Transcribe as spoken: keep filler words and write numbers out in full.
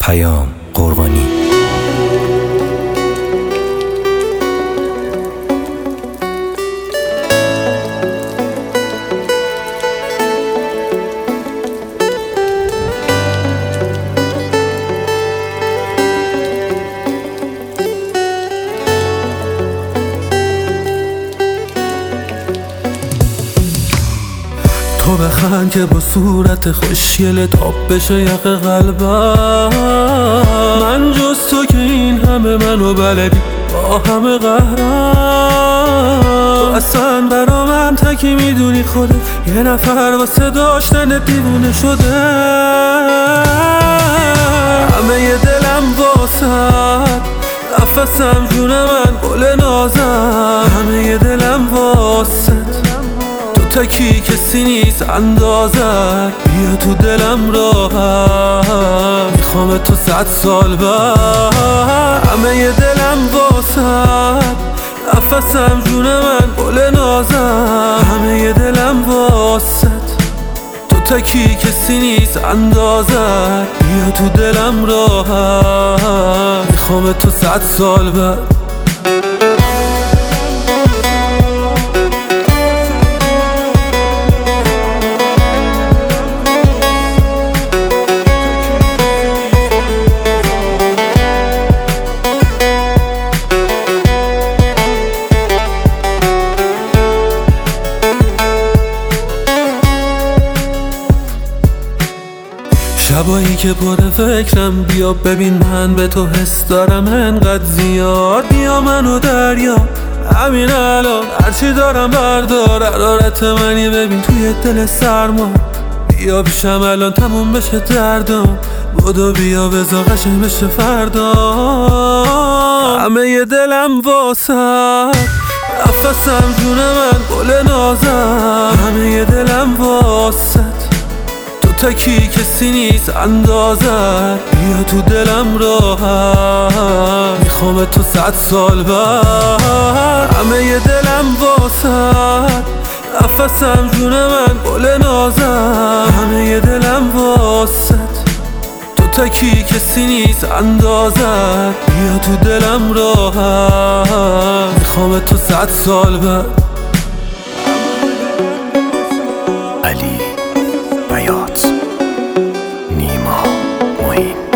پیام قربانی. تو بخند که با صورت خوشگلت آب بشه یق قلبم. من جز تو که این همه منو بلدی با همه قهرم. تو اصلا برا من تکی میدونی خودت یه نفر واسه داشتن دیوونه شده. همه ی دلم واسد نفسم جون من گل نازم. همه ی دلم واسد تکی کسی نیست اندازت. بیا تو دلم راحت میخوام تو صد سال بعد. همه ی دلم واسد نفسم جون من گل نازم. همه ی دلم واسد تو تکی کسی نیست اندازت. بیا تو دلم راحت میخوام تو صد سال بعد. شبایی که پر فکرم بیا ببین من به تو حس دارم انقدر زیاد. بیا منو دریا همین الان هرچی دارم بردار. حرارت منی ببین توی دل سرما. بیا پیشم الان تموم بشه دردم. بدو بیا بذار قشنگ بشه فردا. همه ی دلم واسد نفسم جون من گل نازم. همه ی دلم واسد تکی کسی نیست اندازت. بیا تو دلم راحت میخوام تو صد سال بعد. همه ی دلم واسد نفسم جون من گل نازم. همه ی دلم واسد تو تکی کسی نیست اندازت. بیا تو دلم راحت میخوام تو صد سال بعد. علی بیات، نیما معین.